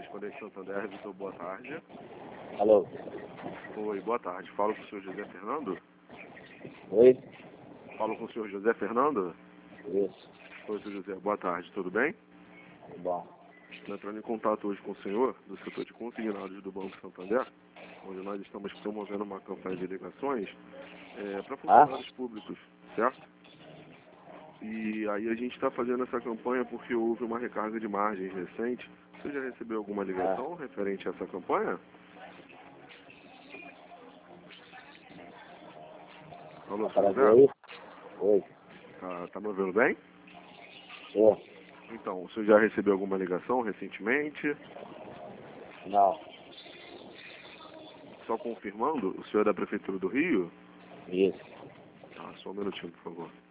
Correspondente Santander, Vitor, boa tarde. Alô? Oi, boa tarde. Falo com o senhor José Fernando? Oi? Falo com o senhor José Fernando? Isso. Oi, senhor José, boa tarde, tudo bem? Tudo bom. Estou entrando em contato hoje com o senhor do setor de consignados do Banco Santander, onde nós estamos promovendo uma campanha de ligações para funcionários públicos, certo? E aí a gente está fazendo essa campanha porque houve uma recarga de margens recente. Você já recebeu alguma ligação referente a essa campanha? Alô, senhor José? Aí? Oi. Tá me ouvindo bem? Tô. Então, o senhor já recebeu alguma ligação recentemente? Não. Só confirmando, o senhor é da Prefeitura do Rio? Isso. Só um minutinho, por favor.